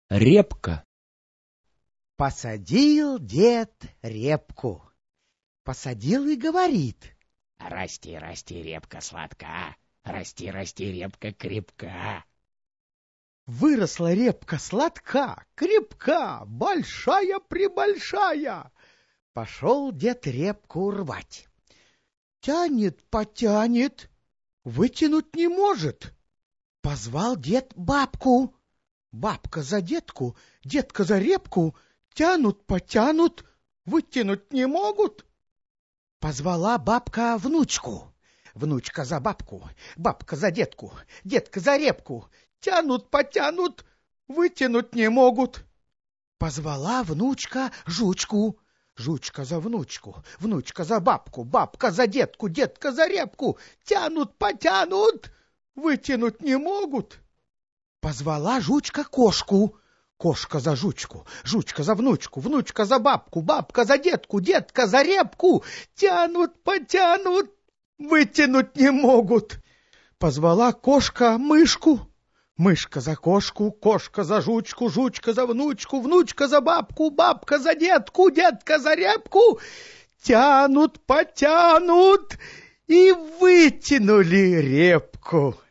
Репка. Посадил дед репку. Посадил и говорит: расти, расти, репка сладка, расти, расти, репка крепка. Выросла репка сладка, крепка, большая-пребольшая. Пошел дед репку рвать. Тянет, потянет, вытянуть не может. Позвал дед бабку. Бабка за детку, детка за репку, тянут, потянут, вытянуть не могут. Позвала бабка внучку. Внучка за бабку, бабка за детку, детка за репку, тянут, потянут, вытянуть не могут. Позвала внучка жучку. Жучка за внучку, внучка за бабку, бабка за детку, детка за репку, тянут, потянут, вытянуть не могут. Позвала жучка кошку. Кошка за жучку, жучка за внучку, внучка за бабку, бабка за детку, детка за репку, тянут, потянут, вытянуть не могут. Позвала кошка мышку. Мышка за кошку, кошка за жучку, жучка за внучку, внучка за бабку, бабка за детку, детка за репку. Тянут, потянут и вытянули репку.